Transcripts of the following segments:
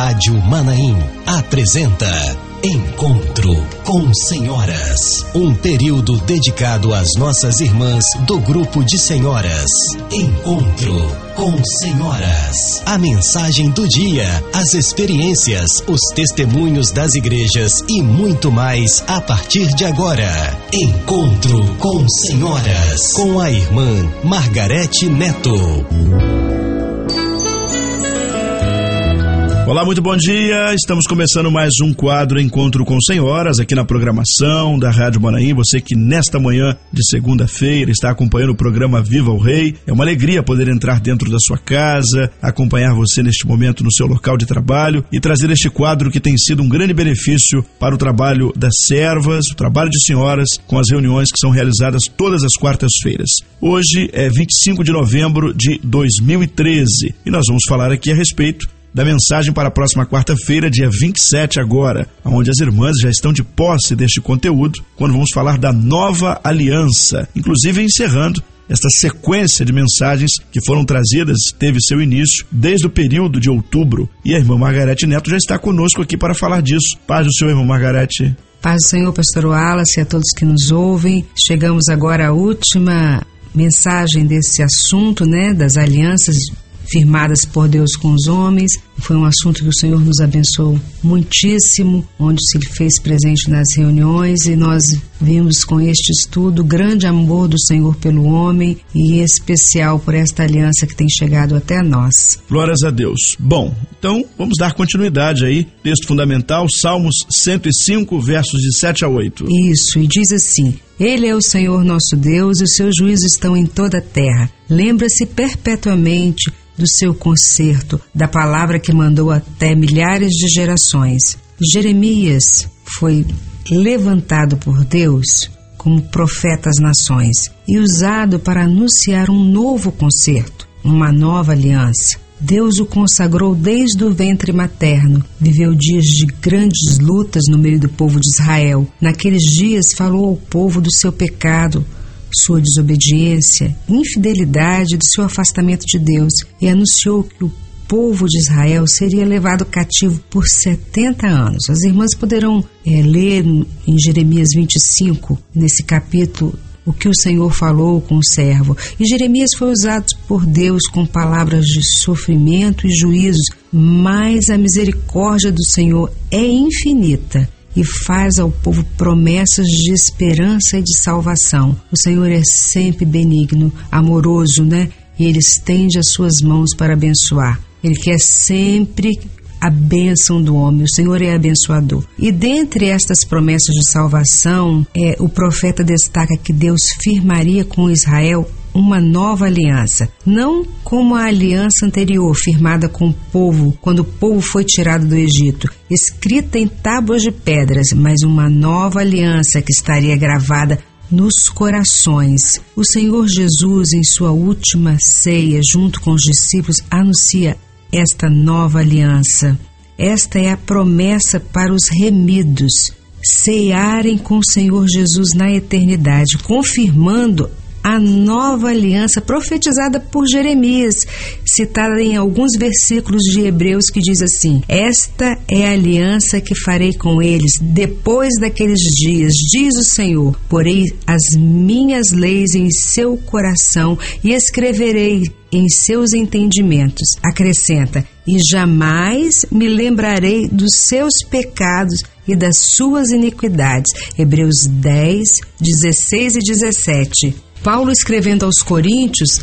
Rádio Manaim apresenta Encontro com Senhoras, um período dedicado às nossas irmãs do grupo de senhoras. Encontro com Senhoras. A mensagem do dia, as experiências, os testemunhos das igrejas e muito mais a partir de agora. Encontro com Senhoras, com a irmã Margarete Neto. Olá, muito bom dia. Estamos começando mais um quadro Encontro com Senhoras aqui na programação da Rádio Manaim. Você que nesta manhã de segunda-feira está acompanhando o programa Viva o Rei. É uma alegria poder entrar dentro da sua casa, acompanhar você neste momento no seu local de trabalho e trazer este quadro que tem sido um grande benefício para o trabalho das servas, o trabalho de senhoras, com as reuniões que são realizadas todas as quartas-feiras. Hoje é 25 de novembro de 2013 e nós vamos falar aqui a respeito da mensagem para a próxima quarta-feira, dia 27 agora, onde as irmãs já estão de posse deste conteúdo, quando vamos falar da nova aliança, inclusive encerrando esta sequência de mensagens que foram trazidas, teve seu início desde o período de outubro, e a irmã Margarete Neto já está conosco aqui para falar disso. Paz do Senhor, irmã Margarete. Paz do Senhor, pastor Wallace, e a todos que nos ouvem. Chegamos agora à última mensagem desse assunto, das alianças firmadas por Deus com os homens. Foi um assunto que o Senhor nos abençoou muitíssimo, onde se fez presente nas reuniões, e nós vimos com este estudo o grande amor do Senhor pelo homem e em especial por esta aliança que tem chegado até nós. Glórias a Deus. Bom, então vamos dar continuidade aí, texto fundamental, Salmos 105, versos de 7 a 8. Isso, e diz assim: Ele é o Senhor nosso Deus e os seus juízos estão em toda a terra. Lembra-se perpetuamente do seu concerto, da palavra que mandou até milhares de gerações. Jeremias foi levantado por Deus como profeta às nações e usado para anunciar um novo concerto, uma nova aliança. Deus o consagrou desde o ventre materno. Viveu dias de grandes lutas no meio do povo de Israel. Naqueles dias falou ao povo do seu pecado, sua desobediência, infidelidade, do seu afastamento de Deus, e anunciou que o povo de Israel seria levado cativo por 70 anos. As irmãs poderão ler em Jeremias 25, nesse capítulo, o que o Senhor falou com o servo. E Jeremias foi usado por Deus com palavras de sofrimento e juízos, mas a misericórdia do Senhor é infinita e faz ao povo promessas de esperança e de salvação. O Senhor é sempre benigno, amoroso, E Ele estende as suas mãos para abençoar. Ele quer sempre a bênção do homem. O Senhor é abençoador. E dentre estas promessas de salvação, o profeta destaca que Deus firmaria com Israel uma nova aliança, não como a aliança anterior firmada com o povo quando o povo foi tirado do Egito, escrita em tábuas de pedras, mas uma nova aliança que estaria gravada nos corações. O Senhor Jesus, em sua última ceia, junto com os discípulos, anuncia esta nova aliança. Esta é a promessa para os remidos cearem com o Senhor Jesus na eternidade, confirmando a nova aliança profetizada por Jeremias, citada em alguns versículos de Hebreus, que diz assim: Esta é a aliança que farei com eles depois daqueles dias, diz o Senhor. Porei as minhas leis em seu coração e escreverei em seus entendimentos. Acrescenta: e jamais me lembrarei dos seus pecados e das suas iniquidades. Hebreus 10, 16 e 17. Paulo, escrevendo aos Coríntios,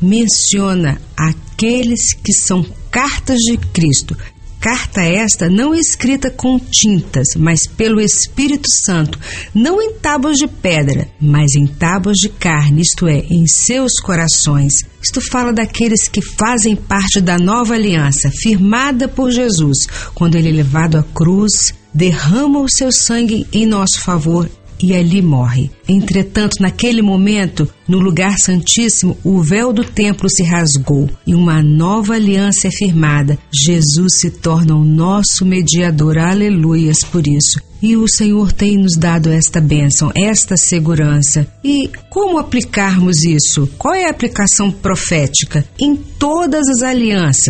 menciona aqueles que são cartas de Cristo. Carta esta não escrita com tintas, mas pelo Espírito Santo, não em tábuas de pedra, mas em tábuas de carne, isto é, em seus corações. Isto fala daqueles que fazem parte da nova aliança, firmada por Jesus, quando ele é levado à cruz, derrama o seu sangue em nosso favor e ali morre. Entretanto, naquele momento, no lugar santíssimo, o véu do templo se rasgou e uma nova aliança é firmada. Jesus se torna o nosso mediador. Aleluias por isso. E o Senhor tem nos dado esta bênção, esta segurança. E como aplicarmos isso? Qual é a aplicação profética? Em todas as alianças,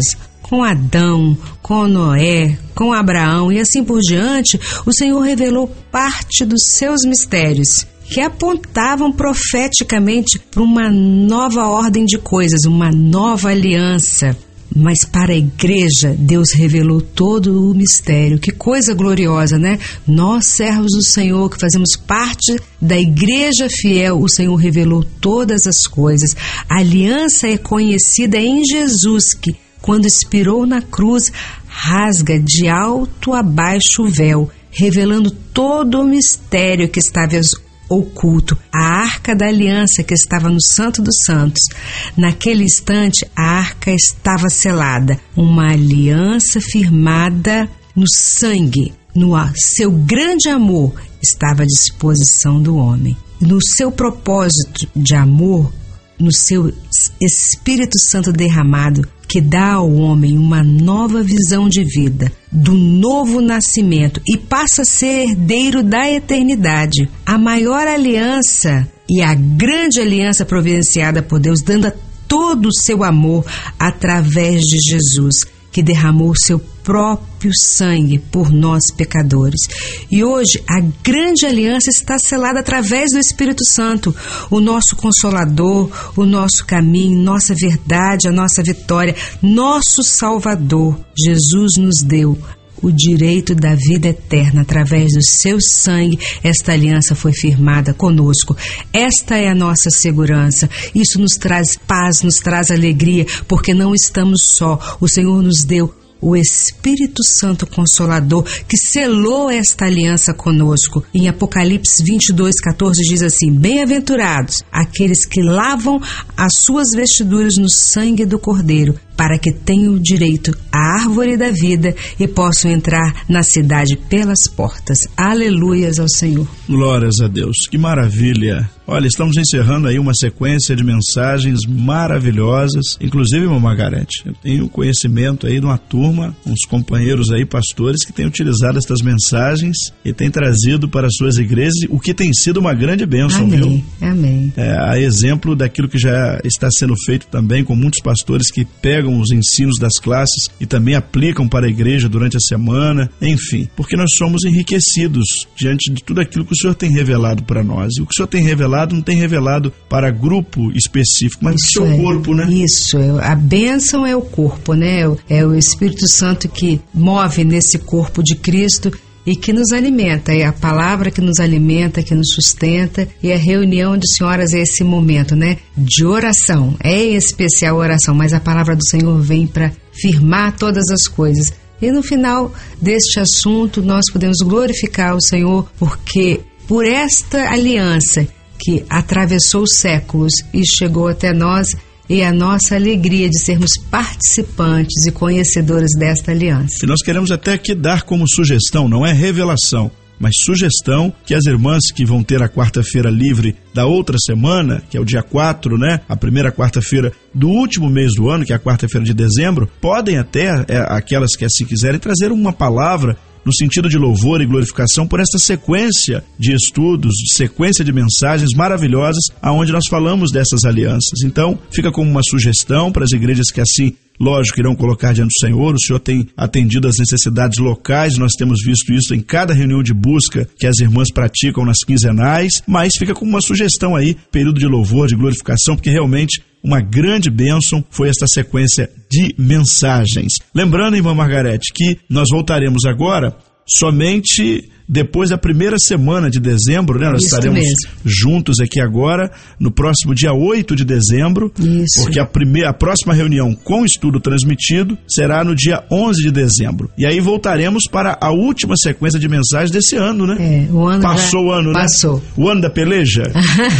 com Adão, com Noé, com Abraão e assim por diante, o Senhor revelou parte dos seus mistérios, que apontavam profeticamente para uma nova ordem de coisas, uma nova aliança. Mas para a igreja, Deus revelou todo o mistério. Que coisa gloriosa, né? Nós, servos do Senhor, que fazemos parte da igreja fiel, o Senhor revelou todas as coisas. A aliança é conhecida em Jesus, que, quando expirou na cruz, rasga de alto a baixo o véu, revelando todo o mistério que estava oculto, a arca da aliança que estava no Santo dos Santos. Naquele instante, a arca estava selada, uma aliança firmada no sangue, no seu grande amor estava à disposição do homem. No seu propósito de amor, no seu Espírito Santo derramado, que dá ao homem uma nova visão de vida, do novo nascimento e passa a ser herdeiro da eternidade. A maior aliança e a grande aliança providenciada por Deus, dando todo o seu amor através de Jesus, que derramou seu próprio sangue por nós pecadores. E hoje a grande aliança está selada através do Espírito Santo, o nosso Consolador, o nosso caminho, nossa verdade, a nossa vitória, nosso Salvador. Jesus nos deu o direito da vida eterna através do seu sangue. Esta aliança foi firmada conosco. Esta é a nossa segurança. Isso nos traz paz, nos traz alegria, porque não estamos só. O Senhor nos deu o Espírito Santo Consolador, que selou esta aliança conosco. Em Apocalipse 22:14 diz assim: bem-aventurados aqueles que lavam as suas vestiduras no sangue do Cordeiro, para que tenham direito à árvore da vida e possam entrar na cidade pelas portas. Aleluias ao Senhor. Glórias a Deus, que maravilha. Olha, estamos encerrando aí uma sequência de mensagens maravilhosas, inclusive, irmã Margarete, eu tenho conhecimento aí de uma turma, uns companheiros aí, pastores, que têm utilizado estas mensagens e têm trazido para as suas igrejas, o que tem sido uma grande bênção, amém, viu? Amém. A exemplo daquilo que já está sendo feito também com muitos pastores que pegam os ensinos das classes e também aplicam para a igreja durante a semana, enfim, porque nós somos enriquecidos diante de tudo aquilo que o Senhor tem revelado para nós. E o que o Senhor tem revelado não tem revelado para grupo específico, mas o seu corpo, né? Isso, a bênção é o corpo, né? É o Espírito Santo que move nesse corpo de Cristo e que nos alimenta, é a palavra que nos alimenta, que nos sustenta, e a reunião de senhoras é esse momento, né? De oração, é em especial oração, mas a palavra do Senhor vem para firmar todas as coisas. E no final deste assunto nós podemos glorificar o Senhor, porque por esta aliança que atravessou os séculos e chegou até nós, e a nossa alegria de sermos participantes e conhecedores desta aliança. E nós queremos até aqui dar como sugestão, não é revelação, mas sugestão, que as irmãs que vão ter a quarta-feira livre da outra semana, que é o dia 4, né? A primeira quarta-feira do último mês do ano, que é a quarta-feira de dezembro, podem até, aquelas que assim quiserem, trazer uma palavra no sentido de louvor e glorificação por esta sequência de estudos, sequência de mensagens maravilhosas, aonde nós falamos dessas alianças. Então, fica como uma sugestão para as igrejas que assim, lógico, irão colocar diante do Senhor. O Senhor tem atendido as necessidades locais, nós temos visto isso em cada reunião de busca que as irmãs praticam nas quinzenais, mas fica como uma sugestão aí, período de louvor, de glorificação, porque realmente uma grande bênção foi esta sequência de mensagens. Lembrando, irmã Margarete, que nós voltaremos agora somente depois da primeira semana de dezembro, né? Nós estaremos juntos aqui agora, no próximo dia 8 de dezembro, porque a próxima reunião com estudo transmitido será no dia 11 de dezembro. E aí voltaremos para a última sequência de mensagens desse ano, né? O ano passou o ano, né? Passou. O ano da peleja.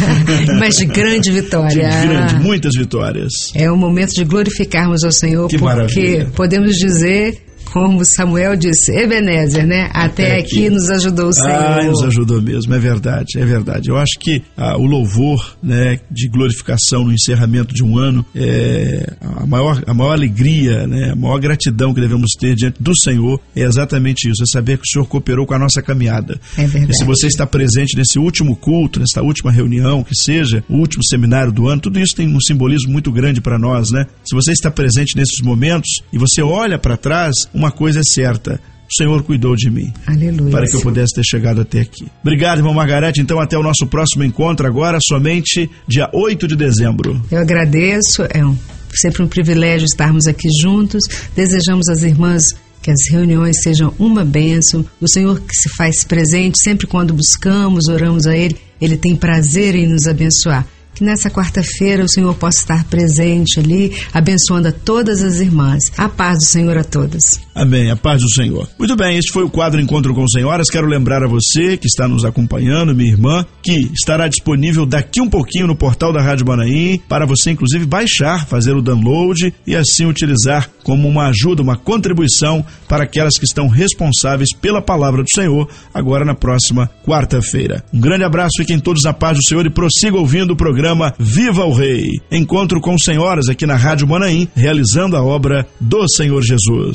Mas de grande vitória. Muitas vitórias. É o momento de glorificarmos ao Senhor, que porque maravilha. Podemos dizer como Samuel disse, Ebenezer, né? Até aqui nos ajudou o Senhor. Nos ajudou mesmo, é verdade. Eu acho que o louvor, né, de glorificação no encerramento de um ano é a maior alegria, né, a maior gratidão que devemos ter diante do Senhor é exatamente isso, é saber que o Senhor cooperou com a nossa caminhada. É verdade. E se você está presente nesse último culto, nessa última reunião, que seja o último seminário do ano, tudo isso tem um simbolismo muito grande para nós, né? Se você está presente nesses momentos e você olha para trás, uma coisa é certa: o Senhor cuidou de mim. Aleluia. Para que eu pudesse ter chegado até aqui. Obrigado, irmão Margarete. Então, até o nosso próximo encontro agora, somente dia 8 de dezembro. Eu agradeço, sempre um privilégio estarmos aqui juntos. Desejamos às irmãs que as reuniões sejam uma bênção. O Senhor que se faz presente sempre quando buscamos, oramos a Ele, Ele tem prazer em nos abençoar. Que nessa quarta-feira o Senhor possa estar presente ali, abençoando a todas as irmãs. A paz do Senhor a todas. Amém, a paz do Senhor. Muito bem, este foi o quadro Encontro com Senhoras. Quero lembrar a você que está nos acompanhando, minha irmã, que estará disponível daqui um pouquinho no portal da Rádio Manaim, para você inclusive baixar, fazer o download e assim utilizar como uma ajuda, uma contribuição para aquelas que estão responsáveis pela palavra do Senhor, agora na próxima quarta-feira. Um grande abraço, fiquem todos na paz do Senhor e prossiga ouvindo o programa Viva o Rei. Encontro com Senhoras aqui na Rádio Manaim, realizando a obra do Senhor Jesus.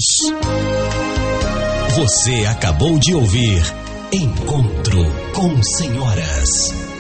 Você acabou de ouvir Encontro com Senhoras.